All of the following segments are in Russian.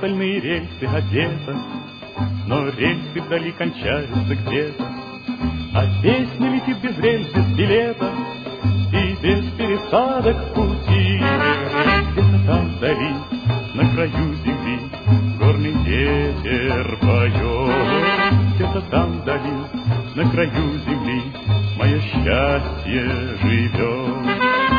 стальные рельсы одета, но рельсы вдали кончаются где-то, а песня летит без рельс, без билета и без пересадок в пути. Где-то там вдали, на краю земли, горный ветер поет. Где-то там вдали, на краю земли, мое счастье живет.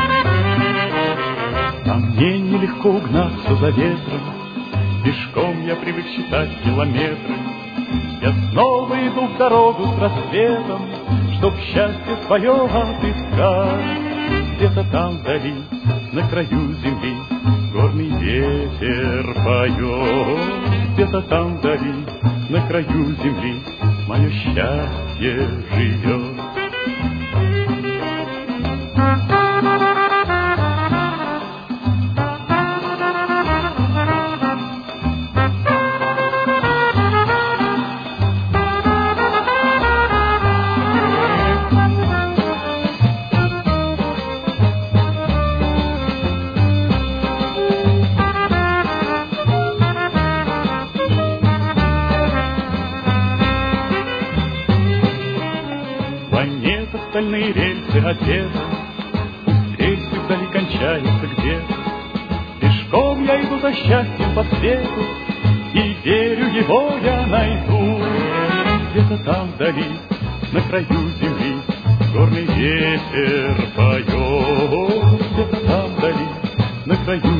А мне нелегко угнаться за ветром, пешком я привык считать километры. Я снова иду в дорогу с рассветом, чтоб счастье свое отыскать. Где-то там вдали, на краю земли, горный ветер поет. Где-то там вдали, на краю земли, мое счастье живет. Стальные рельсы одеты, пусть рельсы вдали кончаются где-то. Пешком я иду за счастьем по свету, и верю, его я найду. Где-то там вдали, на краю земли, горный ветер поет. Где-то там вдали, на краю